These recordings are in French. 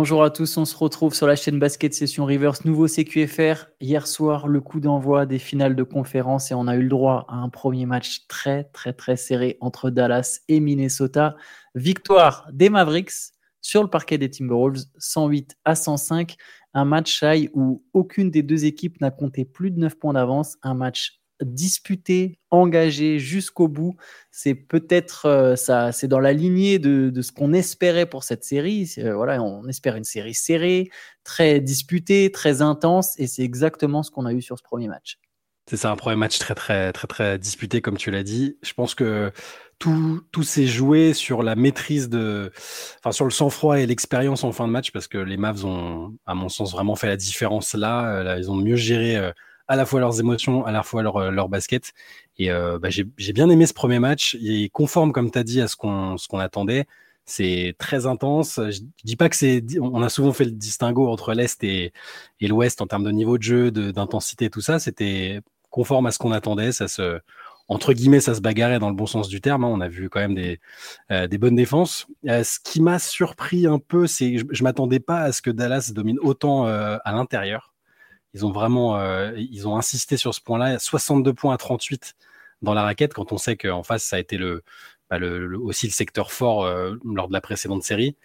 Bonjour à tous, on se retrouve sur la chaîne Basket Session Reverse, nouveau CQFR. Hier soir, le coup d'envoi des finales de conférence et on a eu le droit à un premier match très serré entre Dallas et Minnesota. Victoire des Mavericks sur le parquet des Timberwolves, 108-105. Un match où aucune des deux équipes n'a compté plus de 9 points d'avance. Un match disputé, engagé jusqu'au bout. C'est peut-être ça, c'est dans la lignée de ce qu'on espérait pour cette série. Voilà, on espère une série serrée, très disputée, très intense, et c'est exactement ce qu'on a eu sur ce premier match. C'est ça, un premier match très disputé, comme tu l'as dit. Je pense que tout s'est joué sur la maîtrise sur le sang-froid et l'expérience en fin de match, parce que les Mavs ont, à mon sens, vraiment fait la différence là. Là, ils ont mieux géré à la fois leurs émotions, à la fois leur basket. Et j'ai bien aimé ce premier match. Il est conforme, comme tu as dit, à ce qu'on attendait. C'est très intense. Je dis pas que on a souvent fait le distinguo entre l'Est et l'Ouest en termes de niveau de jeu, d'intensité, tout ça. C'était conforme à ce qu'on attendait. Entre guillemets, ça se bagarrait dans le bon sens du terme. On a vu quand même des bonnes défenses. Ce qui m'a surpris un peu, c'est que je m'attendais pas à ce que Dallas domine autant à l'intérieur. Ils ont insisté sur ce point-là. 62 points à 38 dans la raquette, quand on sait qu'en face, ça a été aussi le secteur fort lors de la précédente série.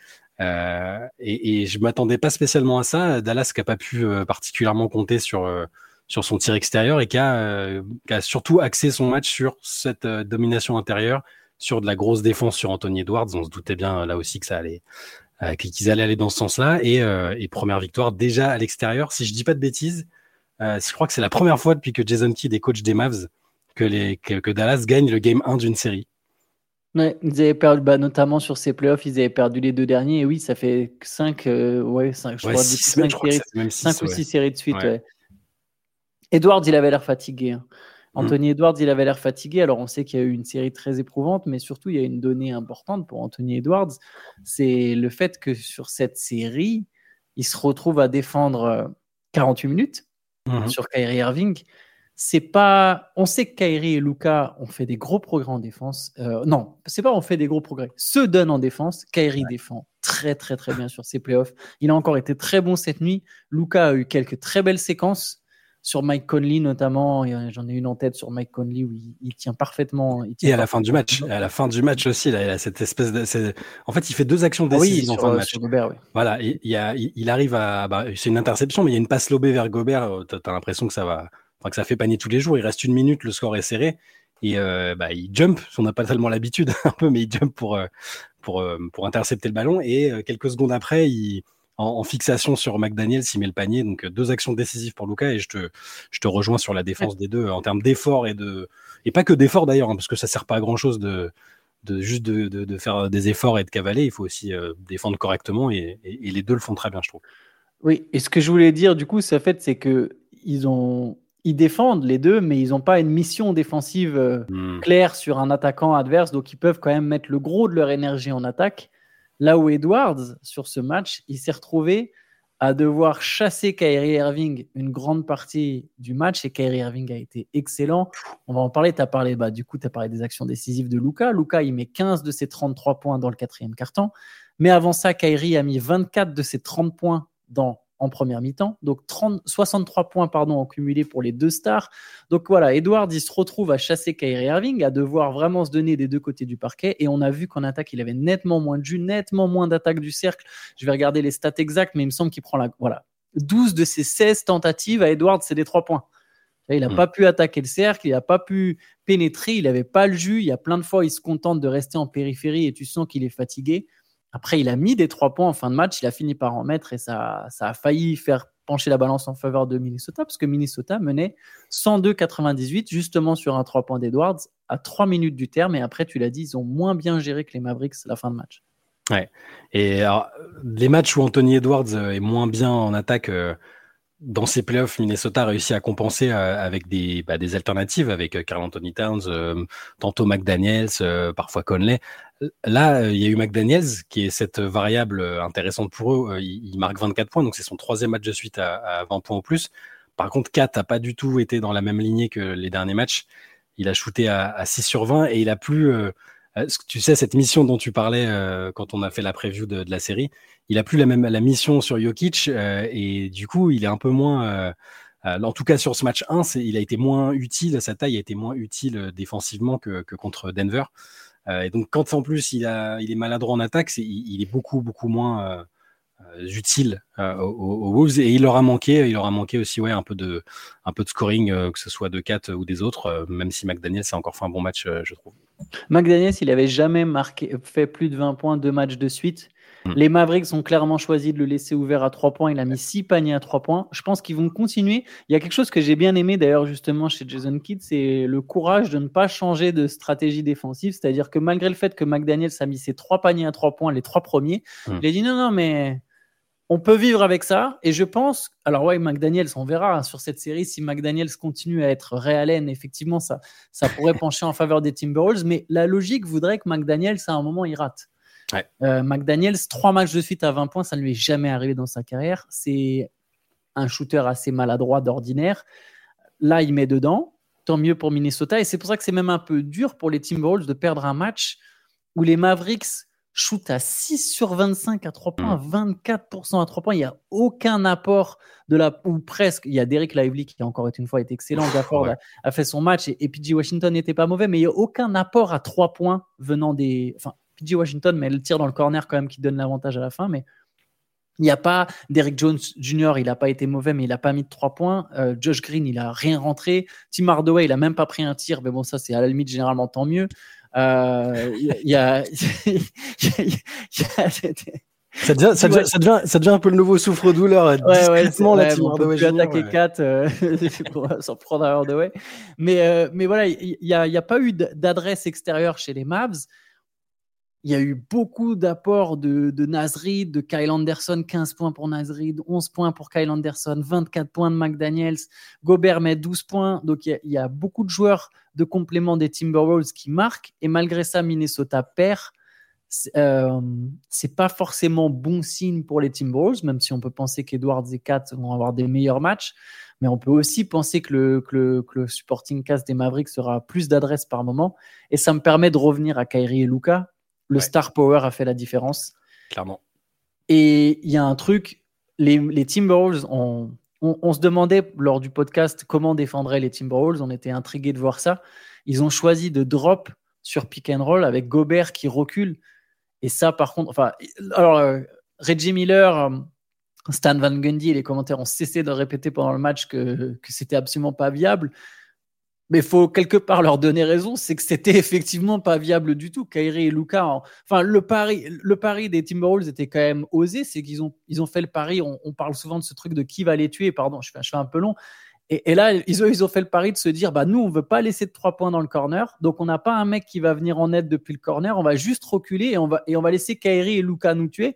Et je m'attendais pas spécialement à ça. Dallas qui a pas pu particulièrement compter sur son tir extérieur et qui a surtout axé son match sur cette domination intérieure, sur de la grosse défense sur Anthony Edwards. On se doutait bien là aussi que ça allait, qu'ils allaient aller dans ce sens-là. Et première victoire déjà à l'extérieur. Si je dis pas de bêtises, je crois que c'est la première fois depuis que Jason Kidd est coach des Mavs que Dallas gagne le game 1 d'une série. Ouais, ils avaient perdu, notamment sur ces playoffs, ils avaient perdu les deux derniers. Et oui, ça fait 5, je crois, depuis 6 je crois que séries, c'est même 6, ou ouais. 6 séries de suite. Ouais. Ouais. Edwards, il avait l'air fatigué. Mm. Anthony Edwards, il avait l'air fatigué. Alors, on sait qu'il y a eu une série très éprouvante, mais surtout, il y a une donnée importante pour Anthony Edwards. C'est le fait que sur cette série, il se retrouve à défendre 48 minutes sur Kyrie Irving. On sait que Kyrie et Luka ont fait des gros progrès en défense. Non, c'est pas on fait des gros progrès. Se donne en défense. Kyrie défend très bien sur ses playoffs. Il a encore été très bon cette nuit. Luka a eu quelques très belles séquences sur Mike Conley notamment. J'en ai une en tête sur Mike Conley où il tient parfaitement. Et à la fin du match, aussi, là, il a cette espèce de. En fait, il fait 2 actions décisives en fin de match. Sur Gobert, oui. Voilà, il arrive à. C'est une interception, mais il y a une passe lobée vers Gobert. T'as l'impression que que ça fait panier tous les jours. Il reste 1 minute, le score est serré. Et il jump, on n'a pas tellement l'habitude, un peu, mais il jump pour intercepter le ballon. Et quelques secondes après, en fixation sur McDaniels, il met le panier. Donc 2 actions décisives pour Luka. Et je te rejoins sur la défense des deux en termes d'effort et pas que d'effort d'ailleurs, parce que ça sert pas à grand chose de faire des efforts et de cavaler. Il faut aussi défendre correctement et les deux le font très bien, je trouve. Oui, et ce que je voulais dire du coup, c'est que ils défendent les deux, mais ils n'ont pas une mission défensive claire sur un attaquant adverse, donc ils peuvent quand même mettre le gros de leur énergie en attaque. Là où Edwards, sur ce match, il s'est retrouvé à devoir chasser Kyrie Irving une grande partie du match, et Kyrie Irving a été excellent. On va en parler, tu as parlé des actions décisives de Luka. Luka, il met 15 de ses 33 points dans le 4e quart-temps, mais avant ça, Kyrie a mis 24 de ses 30 points en première mi-temps, donc 63 points en cumulé pour les deux stars. Donc voilà, Edwards, il se retrouve à chasser Kyrie Irving, à devoir vraiment se donner des deux côtés du parquet, et on a vu qu'en attaque, il avait nettement moins de jus, nettement moins d'attaque du cercle. Je vais regarder les stats exactes, mais il me semble qu'il prend 12 de ses 16 tentatives à Edwards, c'est des 3 points. Il n'a pas pu attaquer le cercle, il n'a pas pu pénétrer, il n'avait pas le jus. Il y a plein de fois, il se contente de rester en périphérie et tu sens qu'il est fatigué. Après, il a mis des 3 points en fin de match, il a fini par en mettre et ça a failli faire pencher la balance en faveur de Minnesota, parce que Minnesota menait 102-98 justement sur un 3 points d'Edwards à 3 minutes du terme. Et après, tu l'as dit, ils ont moins bien géré que les Mavericks à la fin de match. Ouais. Et alors, les matchs où Anthony Edwards est moins bien en attaque, dans ces playoffs, Minnesota a réussi à compenser avec des alternatives, avec Karl Anthony Towns, tantôt McDaniels, parfois Conley. Là, il y a eu McDaniels, qui est cette variable intéressante pour eux. Il marque 24 points, donc c'est son 3e match de suite à 20 points ou plus. Par contre, Kat n'a pas du tout été dans la même lignée que les derniers matchs. Il a shooté à 6 sur 20 et il a plus Tu sais, cette mission dont tu parlais quand on a fait la preview de la série, il a plus la mission sur Jokic et du coup, il est un peu moins. En tout cas, sur ce match 1, il a été moins utile, sa taille a été moins utile défensivement que contre Denver. Et donc, quand en plus il est maladroit en attaque, il est beaucoup, beaucoup moins utile aux Wolves et il leur a manqué aussi un peu de scoring, que ce soit de Kat ou des autres, même si McDaniels a encore fait un bon match, je trouve. McDaniels, il avait jamais fait plus de 20 points 2 matchs de suite. Les Mavericks ont clairement choisi de le laisser ouvert à 3 points. Il a mis 6 paniers à 3 points. Je pense qu'ils vont continuer. Il y a quelque chose que j'ai bien aimé d'ailleurs justement chez Jason Kidd, c'est le courage de ne pas changer de stratégie défensive. C'est-à-dire que malgré le fait que McDaniels a mis ses 3 paniers à 3 points, les 3 premiers, il a dit non, mais on peut vivre avec ça. Et je pense, alors ouais, McDaniels, on verra sur cette série si McDaniels continue à être Ray Allen, effectivement, ça pourrait pencher en faveur des Timberwolves. Mais la logique voudrait que McDaniels, à un moment, il rate. Ouais. McDaniels, 3 matchs de suite à 20 points, ça ne lui est jamais arrivé dans sa carrière. C'est un shooter assez maladroit d'ordinaire. Là, il met dedans. Tant mieux pour Minnesota. Et c'est pour ça que c'est même un peu dur pour les Timberwolves de perdre un match où les Mavericks shoot à 6 sur 25 à 3 points, 24% à 3 points. Il n'y a aucun apport ou presque. Il y a Derek Lively qui, encore une fois, est excellent. Gafford a fait son match et PJ Washington n'était pas mauvais, mais il n'y a aucun apport à 3 points venant des. Enfin, PJ Washington, mais le tir dans le corner quand même qui donne l'avantage à la fin. Mais il n'y a pas Derrick Jones Jr., il n'a pas été mauvais, mais il n'a pas mis de 3 points. Josh Green, il n'a rien rentré. Tim Hardaway, il n'a même pas pris un tir, mais bon, ça, c'est à la limite généralement tant mieux. Il y a ça devient un peu le nouveau souffre-douleur. Discrètement, on peut plus attaquer 4 pour s'en prendre à Hardaway. Mais voilà, il n'y a pas eu d'adresse extérieure chez les Mavs. Il y a eu beaucoup d'apports de Naz Reid, de Kyle Anderson, 15 points pour Naz Reid, 11 points pour Kyle Anderson, 24 points de McDaniels, Gobert met 12 points. Donc, il y a beaucoup de joueurs de complément des Timberwolves qui marquent. Et malgré ça, Minnesota perd. C'est pas forcément bon signe pour les Timberwolves, même si on peut penser qu'Edwards et Kat vont avoir des meilleurs matchs. Mais on peut aussi penser que le supporting cast des Mavericks sera plus d'adresse par moment. Et ça me permet de revenir à Kyrie et Luka. Le star power a fait la différence. Clairement. Et il y a un truc, les Timberwolves, on se demandait lors du podcast comment défendraient les Timberwolves. On était intrigués de voir ça. Ils ont choisi de drop sur pick and roll avec Gobert qui recule. Et ça, par contre, Reggie Miller, Stan Van Gundy et les commentaires ont cessé de répéter pendant le match que c'était absolument pas viable. Mais il faut quelque part leur donner raison, c'est que c'était effectivement pas viable du tout. Kyrie et Luka, le pari des Timberwolves était quand même osé, c'est qu'ils ont fait le pari, on parle souvent de ce truc de qui va les tuer, pardon, je fais un peu long, et là, ils ont fait le pari de se dire, nous, on veut pas laisser de 3 points dans le corner, donc on n'a pas un mec qui va venir en aide depuis le corner, on va juste reculer et on va laisser Kyrie et Luka nous tuer.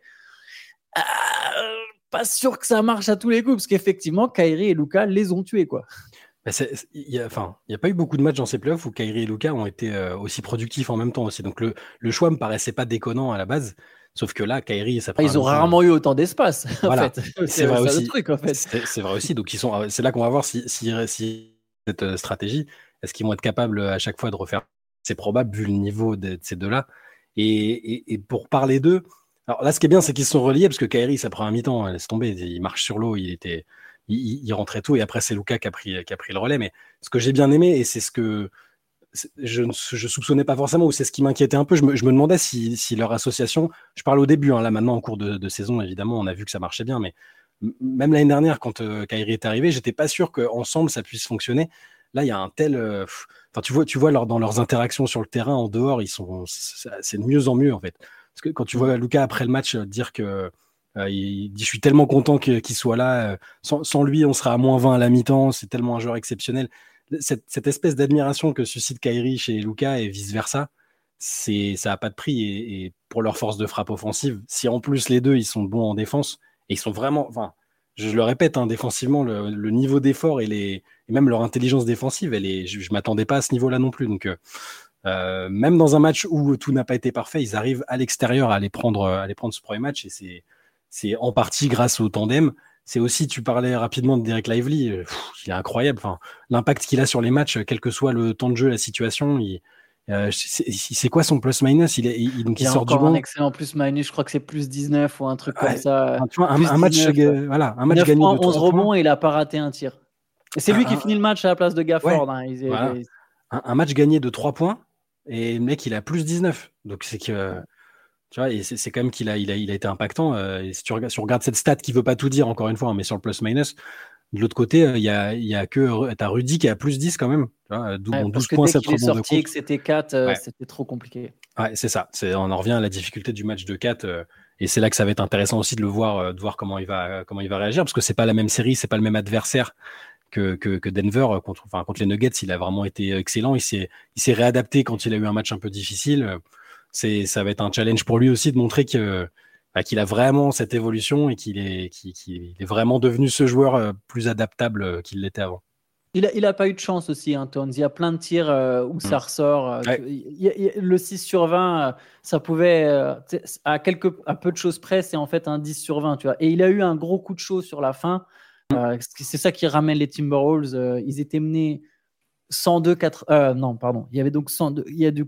Pas sûr que ça marche à tous les coups, parce qu'effectivement, Kyrie et Luka les ont tués, quoi. Il n'y a pas eu beaucoup de matchs dans ces playoffs où Kyrie et Luka ont été aussi productifs en même temps aussi. Donc le choix me paraissait pas déconnant à la base. Sauf que là, Kyrie, ça prend. Ils ont rarement eu autant d'espace. Voilà. En fait. C'est vrai aussi. Le truc, en fait. C'est vrai aussi. Donc c'est là qu'on va voir si cette stratégie, est-ce qu'ils vont être capables à chaque fois de refaire. C'est probable vu le niveau de ces deux-là. Et pour parler d'eux, alors là, ce qui est bien, c'est qu'ils se sont reliés parce que Kyrie, ça prend un mi-temps, laisse tomber, il marche sur l'eau, il rentrait tout et après c'est Luka qui a pris le relais. Mais ce que j'ai bien aimé et c'est ce que je soupçonnais pas forcément ou c'est ce qui m'inquiétait un peu, je me demandais si leur association, je parle au début, là maintenant en cours de saison évidemment on a vu que ça marchait bien, mais même l'année dernière quand Kyrie est arrivé, j'étais pas sûr qu'ensemble ça puisse fonctionner. Là il y a un tel tu vois dans leurs interactions sur le terrain en dehors, c'est de mieux en mieux en fait, parce que quand tu vois Luka après le match dire que il dit je suis tellement content qu'il soit là, sans lui on sera à -20 à la mi-temps, c'est tellement un joueur exceptionnel. Cette espèce d'admiration que suscite Kyrie chez Luka et vice versa, ça n'a pas de prix et pour leur force de frappe offensive, si en plus les deux ils sont bons en défense et ils sont vraiment, je le répète, défensivement le niveau d'effort et même leur intelligence défensive, je m'attendais pas à ce niveau-là non plus, donc même dans un match où tout n'a pas été parfait, ils arrivent à l'extérieur à aller prendre ce premier match et c'est en partie grâce au tandem. C'est aussi, tu parlais rapidement de Derek Lively, il est incroyable. L'impact qu'il a sur les matchs, quel que soit le temps de jeu, la situation, C'est quoi son plus-minus? Donc il sort du banc. Un excellent plus-minus, je crois que c'est plus 19 ou un truc comme ça. Tu vois, un match, voilà, un match 9 gagné points, de 3 11 points. rebonds et il n'a pas raté un tir. Et c'est lui qui finit le match à la place de Gafford. Ouais, voilà. Un match gagné de 3 points et le mec, il a plus 19. Donc c'est que. Tu vois, et c'est quand même qu'il a été impactant. Et si on regarde cette stat qui veut pas tout dire, encore une fois, mais sur le plus-minus, de l'autre côté, il y a que t'as Rudy qui a plus 10 quand même. Tu vois, 12 points, 7 rebonds de contre. Sorti et que c'était 4, c'était trop compliqué. Ouais, c'est ça. On en revient à la difficulté du match de 4. Et c'est là que ça va être intéressant aussi de voir comment il va réagir, parce que c'est pas la même série, c'est pas le même adversaire que Denver contre les Nuggets. Il a vraiment été excellent. Il s'est réadapté quand il a eu un match un peu difficile. Ça va être un challenge pour lui aussi de montrer qu'il a vraiment cette évolution et qu'il est vraiment devenu ce joueur plus adaptable qu'il l'était avant. Il a pas eu de chance aussi, hein, Towns. Il y a plein de tirs où ça ressort. Le 6 sur 20, ça pouvait, à peu de choses près, c'est en fait un 10 sur 20. Tu vois. Et il a eu un gros coup de chaud sur la fin. C'est ça qui ramène les Timberwolves. Ils étaient menés 102, non, pardon. Il y avait donc 102, il y a eu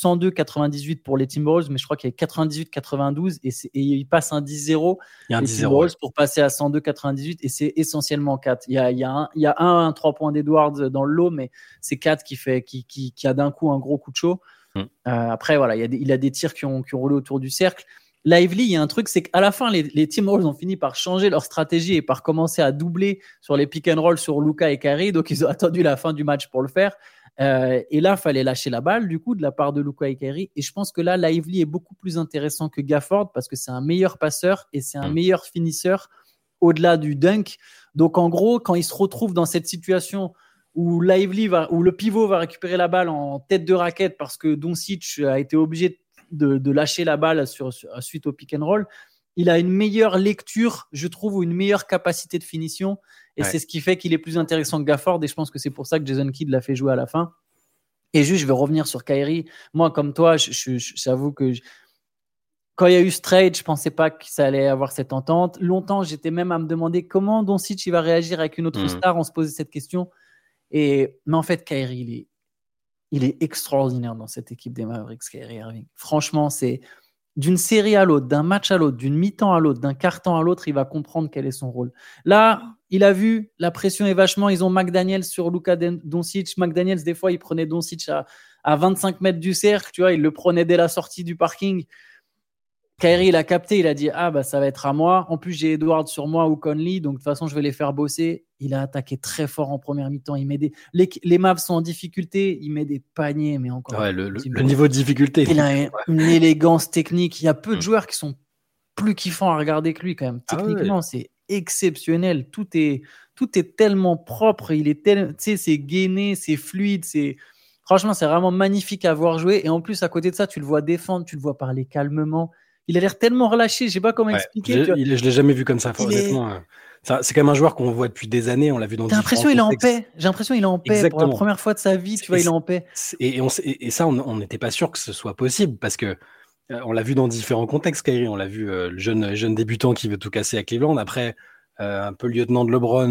102-98 pour les Timberwolves, mais je crois qu'il y a 98-92 et ils passent un 10-0. Il y a un les 10-0 Timberwolves pour passer à 102-98 et c'est essentiellement 4. Il y a un 3 points d'Edwards dans le lot, mais c'est 4 qui a d'un coup un gros coup de chaud. Après, voilà, il a des tirs qui ont roulé autour du cercle. Lively, il y a un truc, c'est qu'à la fin, les Timberwolves ont fini par changer leur stratégie et par commencer à doubler sur les pick and roll sur Luka et Kyrie. Donc, ils ont attendu la fin du match pour le faire. Et là, il fallait lâcher la balle, du coup, de la part de Luka et Kyrie. Et je pense que là, Lively est beaucoup plus intéressant que Gafford parce que c'est un meilleur passeur et c'est un meilleur finisseur au-delà du dunk. Donc, en gros, quand il se retrouve dans cette situation où Lively où le pivot va récupérer la balle en tête de raquette parce que Doncic a été obligé de lâcher la balle suite au pick and roll, il a une meilleure lecture, je trouve, ou une meilleure capacité de finition. Et c'est ce qui fait qu'il est plus intéressant que Gafford. Et je pense que c'est pour ça que Jason Kidd l'a fait jouer à la fin. Et juste, je vais revenir sur Kyrie. Moi, comme toi, j'avoue que quand il y a eu ce trade, je pensais pas que ça allait avoir cette entente. Longtemps, j'étais même à me demander comment Doncic il va réagir avec une autre star. On se posait cette question. Mais en fait, Kyrie, il est extraordinaire dans cette équipe des Mavericks, Kyrie Irving. Franchement, c'est d'une série à l'autre, d'un match à l'autre, d'une mi-temps à l'autre, d'un quart-temps à l'autre, il va comprendre quel est son rôle. Là, il a vu, la pression est vachement, ils ont McDaniels sur Luka Doncic. McDaniels, des fois, il prenait Doncic à 25 mètres du cercle, tu vois, il le prenait dès la sortie du parking. Kyrie, il a capté, il a dit ça va être à moi. En plus, j'ai Edwards sur moi ou Conley, donc de toute façon, je vais les faire bosser. Il a attaqué très fort en première mi-temps. Il met les Mavs sont en difficulté, il met des paniers, mais encore. Ouais, le niveau de difficulté. Il a une élégance technique. Il y a peu de joueurs qui sont plus kiffants à regarder que lui quand même. Techniquement, c'est exceptionnel. Tout est tellement propre. C'est gainé, c'est fluide, franchement, c'est vraiment magnifique à voir jouer. Et en plus, à côté de ça, tu le vois défendre, tu le vois parler calmement. Il a l'air tellement relâché, je sais pas comment expliquer. Je l'ai jamais vu comme ça, honnêtement. C'est quand même un joueur qu'on voit depuis des années, on l'a vu dans J'ai l'impression qu'il est en paix. J'ai l'impression qu'il est en paix. Exactement. Pour la première fois de sa vie, tu vois, il est en paix. Et ça, on n'était pas sûr que ce soit possible parce que on l'a vu dans différents contextes, Kyrie. On l'a vu le jeune débutant qui veut tout casser à Cleveland. Après, un peu lieutenant de LeBron,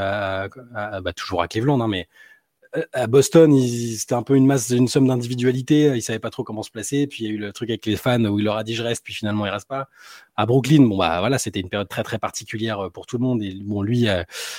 toujours à Cleveland, hein, mais à Boston, c'était un peu une somme d'individualité. Il savait pas trop comment se placer. Puis il y a eu le truc avec les fans où il leur a dit je reste, puis finalement il reste pas. À Brooklyn, voilà, c'était une période très très particulière pour tout le monde. Et bon, lui, il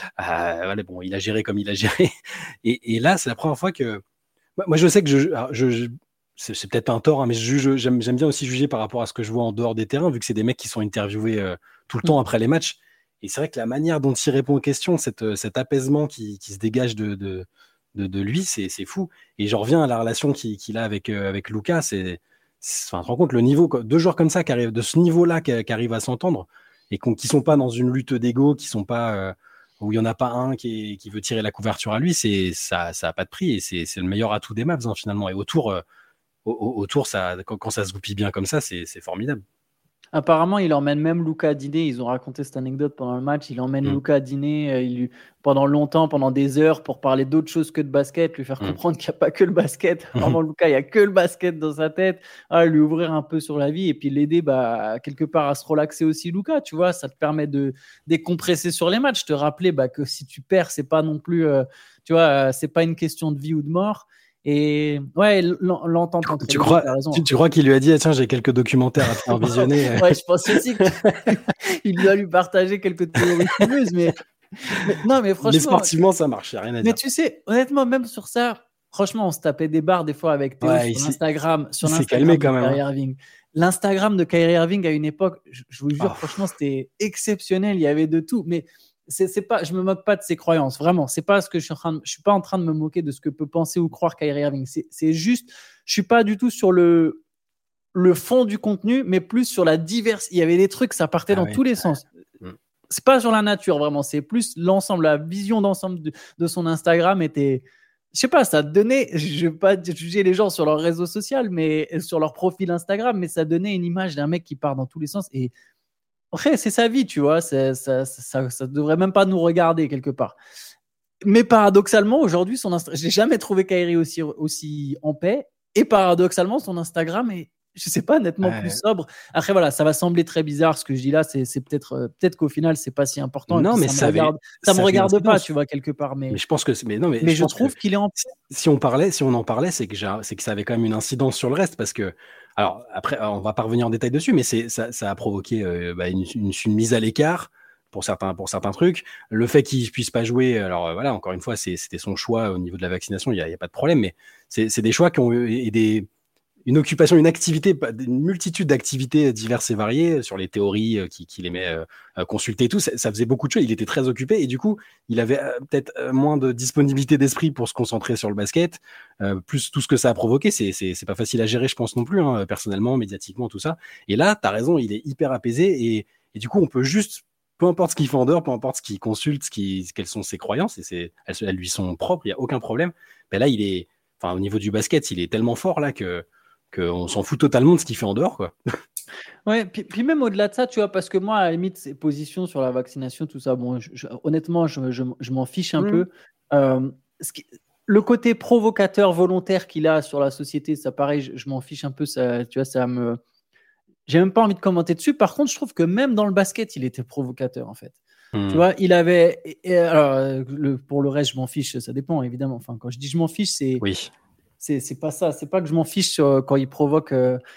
a géré comme il a géré. Et là, c'est la première fois que moi je sais que c'est peut-être un tort, hein, mais j'aime bien aussi juger par rapport à ce que je vois en dehors des terrains, vu que c'est des mecs qui sont interviewés tout le temps après les matchs. Et c'est vrai que la manière dont il répond aux questions, cet apaisement qui se dégage de lui, c'est fou. Et je reviens à la relation qu'il a avec Luka. Tu te rends compte le niveau, deux joueurs comme ça qui arrivent de ce niveau-là, qui arrivent à s'entendre et qui sont pas dans une lutte d'ego, qui sont pas où il y en a pas un qui veut tirer la couverture à lui. Ça a pas de prix et c'est le meilleur atout des Mavs, hein, finalement. Et autour, ça, quand ça se goupille bien comme ça, c'est formidable. Apparemment, il emmène même Luka à dîner. Ils ont raconté cette anecdote pendant le match. Il emmène Luka à dîner pendant longtemps, pendant des heures, pour parler d'autre chose que de basket, lui faire comprendre qu'il n'y a pas que le basket. Vraiment, Luka, il n'y a que le basket dans sa tête. Lui ouvrir un peu sur la vie et puis l'aider quelque part à se relaxer aussi, Luka. Tu vois, ça te permet de décompresser sur les matchs. Te rappeler que si tu perds, c'est pas non plus, c'est pas une question de vie ou de mort. Et ouais, l'entente entre tu crois qu'il lui a dit tiens, j'ai quelques documentaires à te faire visionner. Ouais, je pense aussi qu'il doit lui partager quelques théories fumeuses, mais non, mais franchement. Mais sportivement, ça marche, y a rien à dire. Mais tu sais, honnêtement, même sur ça, franchement, on se tapait des barres des fois avec Théo sur Instagram. Sur l'Instagram de Kyrie Irving. L'Instagram de Kyrie Irving à une époque, je vous jure, franchement, c'était exceptionnel. Il y avait de tout. Mais c'est pas, je me moque pas de ses croyances, vraiment. C'est pas ce que je suis pas en train de me moquer de ce que peut penser ou croire Kyrie Irving. C'est juste, je suis pas du tout sur le fond du contenu, mais plus sur la diversité. Il y avait des trucs, ça partait dans tous les sens. C'est pas sur la nature, vraiment. C'est plus l'ensemble, la vision d'ensemble de son Instagram était. Je sais pas, ça donnait. Je vais pas juger les gens sur leur réseau social, mais sur leur profil Instagram, mais ça donnait une image d'un mec qui part dans tous les sens. Et après, c'est sa vie, tu vois. Ça devrait même pas nous regarder quelque part. Mais paradoxalement, aujourd'hui, j'ai jamais trouvé Kyrie aussi en paix. Et paradoxalement, son Instagram est, je sais pas, nettement plus sobre. Après, voilà, ça va sembler très bizarre ce que je dis là. C'est peut-être qu'au final, c'est pas si important. Non, mais ça me regarde pas, tu vois, quelque part. Mais je pense que, mais je trouve qu'il est en. Si on en parlait, c'est que ça avait quand même une incidence sur le reste, parce que, alors après, on va pas revenir en détail dessus, mais ça a provoqué une mise à l'écart pour certains trucs. Le fait qu'il puisse pas jouer, alors voilà, encore une fois, c'était son choix au niveau de la vaccination, il y a pas de problème, mais c'est des choix qui ont une occupation, une activité, une multitude d'activités diverses et variées sur les théories qu'il aimait consulter et tout. Ça faisait beaucoup de choses. Il était très occupé et du coup, il avait peut-être moins de disponibilité d'esprit pour se concentrer sur le basket. Plus tout ce que ça a provoqué, c'est pas facile à gérer, je pense non plus, hein, personnellement, médiatiquement, tout ça. Et là, t'as raison, il est hyper apaisé et du coup, on peut juste, peu importe ce qu'il fait en dehors, peu importe ce qu'il consulte, quelles sont ses croyances, et elles lui sont propres, il y a aucun problème. Ben là, au niveau du basket, il est tellement fort là qu'on s'en fout totalement de ce qu'il fait en dehors, quoi. Ouais, puis même au-delà de ça, tu vois, parce que moi, à la limite, ses positions sur la vaccination, tout ça, bon, honnêtement, je m'en fiche un peu. Le côté provocateur volontaire qu'il a sur la société, ça, pareil, je m'en fiche un peu. Ça, tu vois, j'ai même pas envie de commenter dessus. Par contre, je trouve que même dans le basket, il était provocateur, en fait. Tu vois, il avait. Alors, pour le reste, je m'en fiche, ça dépend, évidemment. Enfin, quand je dis je m'en fiche, c'est pas ça. C'est pas que je m'en fiche quand il provoque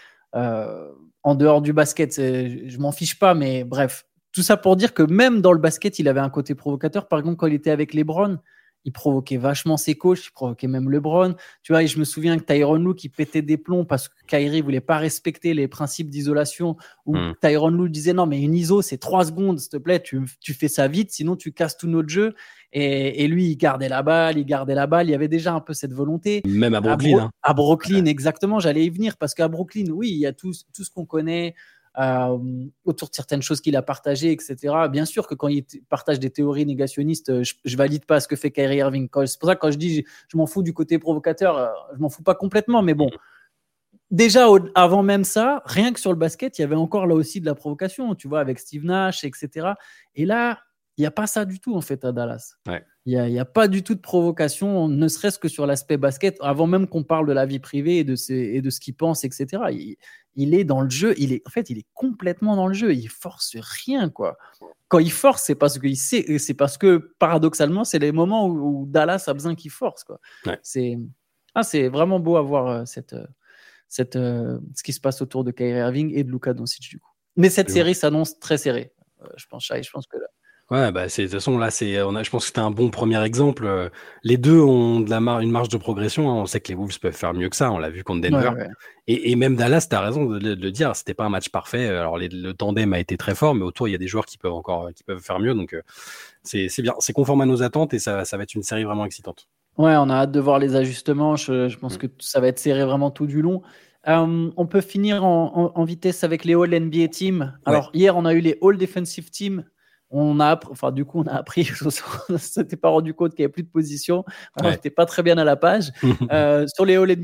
en dehors du basket. Je m'en fiche pas, mais bref. Tout ça pour dire que même dans le basket, il avait un côté provocateur. Par exemple, quand il était avec LeBron, il provoquait vachement ses coachs, il provoquait même LeBron. Tu vois, et je me souviens que Tyronn Lue qui pétait des plombs parce que Kyrie voulait pas respecter les principes d'isolation, où Tyronn Lue disait non, mais une ISO, c'est 3 secondes, s'il te plaît, tu fais ça vite, sinon tu casses tout notre jeu. Et lui, il gardait la balle. Il y avait déjà un peu cette volonté. Même à Brooklyn. À Brooklyn, exactement. J'allais y venir parce qu'à Brooklyn, oui, il y a tout ce qu'on connaît autour de certaines choses qu'il a partagées, etc. Bien sûr que quand il partage des théories négationnistes, je valide pas ce que fait Kyrie Irving. C'est pour ça que quand je dis je m'en fous du côté provocateur, je m'en fous pas complètement. Mais bon, déjà avant même ça, rien que sur le basket, il y avait encore là aussi de la provocation, tu vois, avec Steve Nash, etc. Et là, il n'y a pas ça du tout, en fait, à Dallas. Ouais. Il n'y a pas du tout de provocation, ne serait-ce que sur l'aspect basket, avant même qu'on parle de la vie privée et de ce qu'il pense, etc. Il est dans le jeu, il est complètement dans le jeu, il force rien, quoi. Quand il force, c'est parce qu'il sait, c'est parce que, paradoxalement, c'est les moments où Dallas a besoin qu'il force, quoi. Ouais. C'est vraiment beau à voir ce qui se passe autour de Kyrie Irving et de Luka Doncic, du coup. Mais cette série s'annonce très serrée. Je pense que là. Ouais, bah de toute façon là, je pense que c'était un bon premier exemple. Les deux ont une marge de progression, hein. On sait que les Wolves peuvent faire mieux que ça. On l'a vu contre Denver. Ouais. Et même Dallas, t'as raison de le dire. C'était pas un match parfait. Alors le tandem a été très fort, mais autour il y a des joueurs qui peuvent faire mieux. Donc c'est bien. C'est conforme à nos attentes et ça va être une série vraiment excitante. Ouais, on a hâte de voir les ajustements. Je pense que ça va être serré vraiment tout du long. On peut finir en vitesse avec les All NBA Teams. Alors hier, on a eu les All Defensive Teams. On a appris, on s'était pas rendu compte qu'il n'y avait plus de position. On n'était pas très bien à la page. Sur les All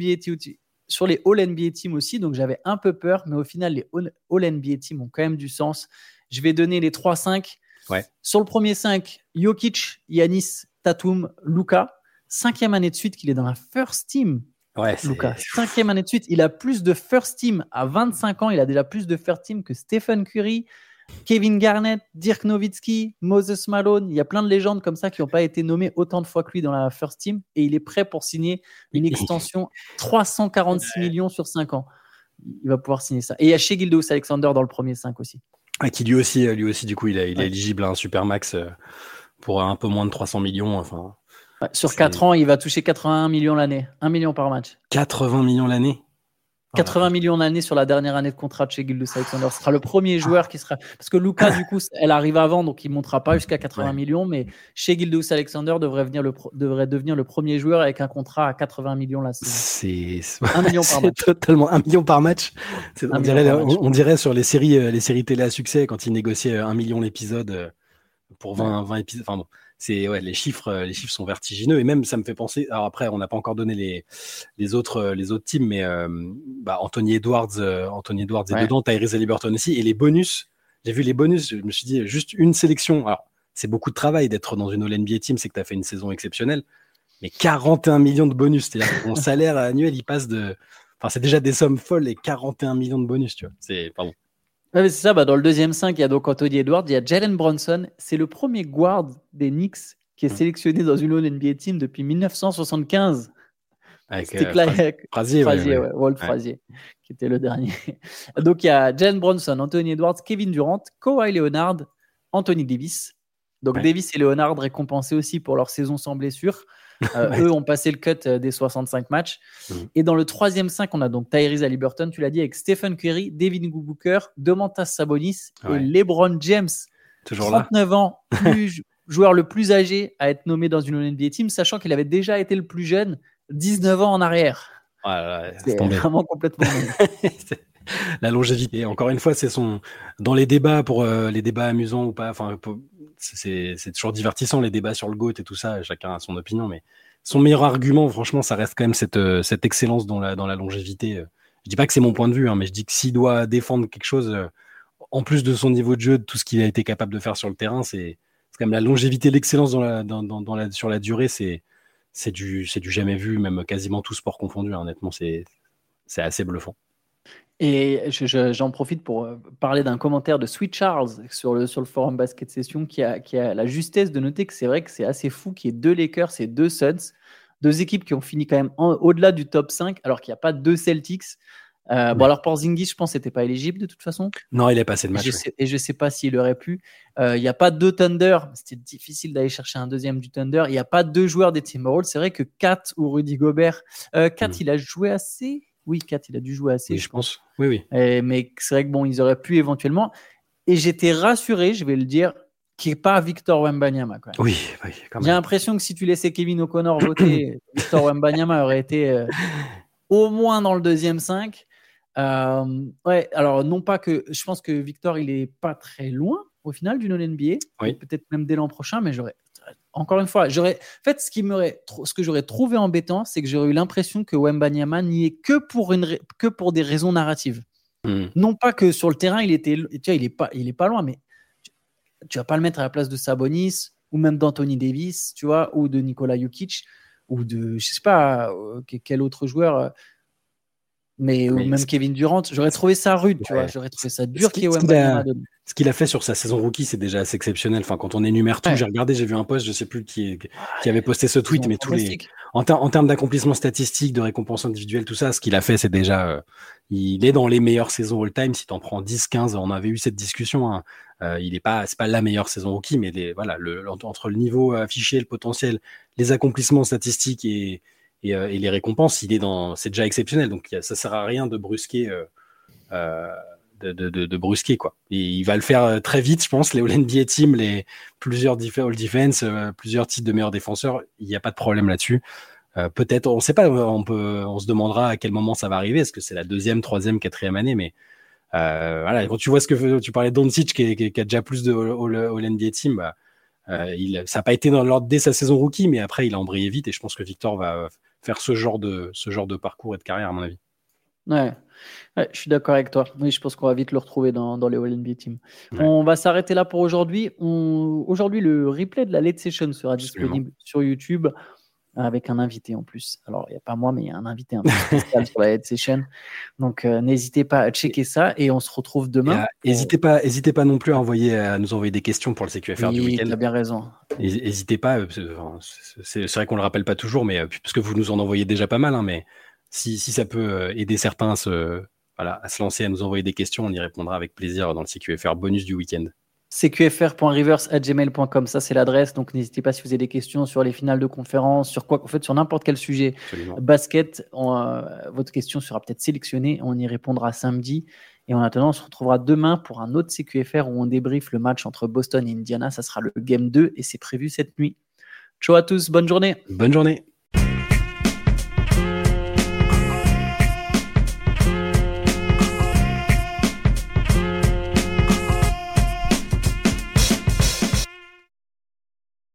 NBA Teams aussi, donc j'avais un peu peur, mais au final, les All NBA Teams ont quand même du sens. Je vais donner les 3-5. Ouais. Sur le premier 5, Jokic, Giannis, Tatum, Luka. 5e année de suite qu'il est dans la first team. Ouais, Luka, 5e année de suite. Il a plus de first team à 25 ans. Il a déjà plus de first team que Stephen Curry. Kevin Garnett, Dirk Nowitzki, Moses Malone, il y a plein de légendes comme ça qui n'ont pas été nommées autant de fois que lui dans la first team et il est prêt pour signer une extension 346 millions sur 5 ans. Il va pouvoir signer ça. Et il y a Shai Gilgeous-Alexander dans le premier 5 aussi. Qui lui aussi du coup, il est éligible à un Supermax pour un peu moins de 300 millions. Enfin, sur 4 ans, il va toucher 81 millions l'année. 1 million par match. 80 millions l'année 80 millions l'année sur la dernière année de contrat de Shai Gilgeous-Alexander. Ce sera le premier joueur qui sera. Parce que Luka, du coup, elle arrive avant, donc il ne montera pas jusqu'à 80 millions. Mais Shai Gilgeous-Alexander devrait devenir le premier joueur avec un contrat à 80 millions la saison. C'est 1 million par match. Totalement 1 million par match. On dirait sur les séries télé à succès quand ils négociaient 1 million l'épisode pour 20 épisodes. Enfin bon. Les chiffres sont vertigineux et même ça me fait penser. Alors après, on n'a pas encore donné les autres teams, mais Anthony Edwards est dedans, Tyrese Haliburton aussi, et les bonus. J'ai vu les bonus, je me suis dit juste une sélection. Alors c'est beaucoup de travail d'être dans une All-NBA team, c'est que tu as fait une saison exceptionnelle, mais 41 millions de bonus, c'est-à-dire que ton salaire annuel il passe c'est déjà des sommes folles et 41 millions de bonus, tu vois. C'est ça, dans le deuxième 5, il y a donc Anthony Edwards, il y a Jalen Brunson. C'est le premier guard des Knicks qui est sélectionné dans une All-NBA team depuis 1975. C'était Frazier, Walt Frazier, qui était le dernier. Donc il y a Jalen Brunson, Anthony Edwards, Kevin Durant, Kawhi Leonard, Anthony Davis. Donc Davis et Leonard récompensés aussi pour leur saison sans blessure. Eux ont passé le cut des 65 matchs. Et dans le troisième 5, on a donc Tyrese Haliburton, tu l'as dit, avec Stephen Curry, Devin Booker, Domantas Sabonis et LeBron James. Toujours 39 ans, joueur le plus âgé à être nommé dans une NBA team, sachant qu'il avait déjà été le plus jeune 19 ans en arrière. C'est vraiment complètement la longévité. Encore une fois, dans les débats pour les débats amusants ou pas. C'est toujours divertissant les débats sur le GOAT et tout ça. Chacun a son opinion, mais son meilleur argument, franchement, ça reste quand même cette excellence dans la longévité. Je dis pas que c'est mon point de vue, mais je dis que s'il doit défendre quelque chose, en plus de son niveau de jeu, de tout ce qu'il a été capable de faire sur le terrain, c'est quand même la longévité, l'excellence sur la durée. C'est du jamais vu, même quasiment tout sport confondu. Honnêtement, c'est assez bluffant. Et j'en profite pour parler d'un commentaire de Sweet Charles sur le forum Basket Session qui a la justesse de noter que c'est vrai que c'est assez fou qu'il y ait 2 Lakers et 2 Suns, 2 équipes qui ont fini quand même au-delà du top 5 alors qu'il n'y a pas 2 Celtics. Alors Porzingis, je pense, n'était pas éligible de toute façon. Non, il est passé le match. Et je ne sais pas s'il aurait pu. Il n'y a pas 2 Thunder. C'était difficile d'aller chercher un deuxième du Thunder. Il n'y a pas 2 joueurs des Timberwolves. C'est vrai que Kat ou Rudy Gobert. Kat, il a joué assez. Oui, Kat, il a dû jouer assez. Oui, je pense. Oui. Mais c'est vrai que ils auraient pu éventuellement. Et j'étais rassuré, je vais le dire, qu'il n'y ait pas Victor Wembanyama. Quand même. Oui, quand même. J'ai l'impression que si tu laissais Kevin O'Connor voter, Victor Wembanyama aurait été au moins dans le deuxième 5. Alors non pas que je pense que Victor il est pas très loin au final d'une All-NBA, peut-être même dès l'an prochain, mais encore une fois, en fait ce que j'aurais trouvé embêtant, c'est que j'aurais eu l'impression que Wembanyama n'y est que pour des raisons narratives. Non pas que sur le terrain il est pas loin, mais tu vas pas le mettre à la place de Sabonis ou même d'Anthony Davis, tu vois, ou de Nikola Jokic ou de je sais pas quel autre joueur. Mais même Kevin Durant, j'aurais trouvé ça rude, tu vois. J'aurais trouvé ça dur qu'il y ait Wembanyama. Ce qu'il a fait sur sa saison rookie, c'est déjà assez exceptionnel. Enfin, quand on énumère tout, j'ai vu un post, je sais plus qui avait posté ce tweet, mais en termes d'accomplissement statistique, de récompense individuelle, tout ça, ce qu'il a fait, c'est déjà, il est dans les meilleures saisons all-time. Si t'en prends 10, 15, on avait eu cette discussion, c'est pas la meilleure saison rookie, mais entre le niveau affiché, le potentiel, les accomplissements statistiques et les récompenses, c'est déjà exceptionnel. Donc ça sert à rien de brusquer, de brusquer quoi. Et il va le faire très vite, je pense. Les All-NBA Team, les plusieurs All-Defense, plusieurs titres de meilleurs défenseurs, il n'y a pas de problème là-dessus. Peut-être, on ne sait pas. On se demandera à quel moment ça va arriver. Est-ce que c'est la 2e, 3e, 4e année? Mais quand tu vois ce que tu parlais de Doncic qui a déjà plus de All-NBA Team, ça n'a pas été dans l'ordre dès sa saison rookie, mais après il a embrayé vite et je pense que Victor va faire ce genre de parcours et de carrière à mon avis. Ouais, je suis d'accord avec toi. Oui, je pense qu'on va vite le retrouver dans les All-NBA Team. On va s'arrêter là pour aujourd'hui. Aujourd'hui, le replay de la Late Session sera disponible sur YouTube. avec un invité en plus. Alors, il n'y a pas moi, mais il y a un invité un peu spécial sur la Head Session. Donc, n'hésitez pas à checker ça et on se retrouve demain. N'hésitez pas non plus à nous envoyer des questions pour le CQFR du week-end. Tu as bien raison. N'hésitez pas. C'est vrai qu'on ne le rappelle pas toujours, mais parce que vous nous en envoyez déjà pas mal. Hein, mais si ça peut aider certains à se lancer, à nous envoyer des questions, on y répondra avec plaisir dans le CQFR bonus du week-end. cqfr.rivers@gmail.com, ça c'est l'adresse, donc n'hésitez pas si vous avez des questions sur les finales de conférence, sur quoi, en fait sur n'importe quel sujet. Absolument. Basket, votre question sera peut-être sélectionnée, on y répondra samedi. Et en attendant, on se retrouvera demain pour un autre CQFR où on débriefe le match entre Boston et Indiana. Ça sera le Game 2 et c'est prévu cette nuit. Ciao à tous, bonne journée. Bonne journée.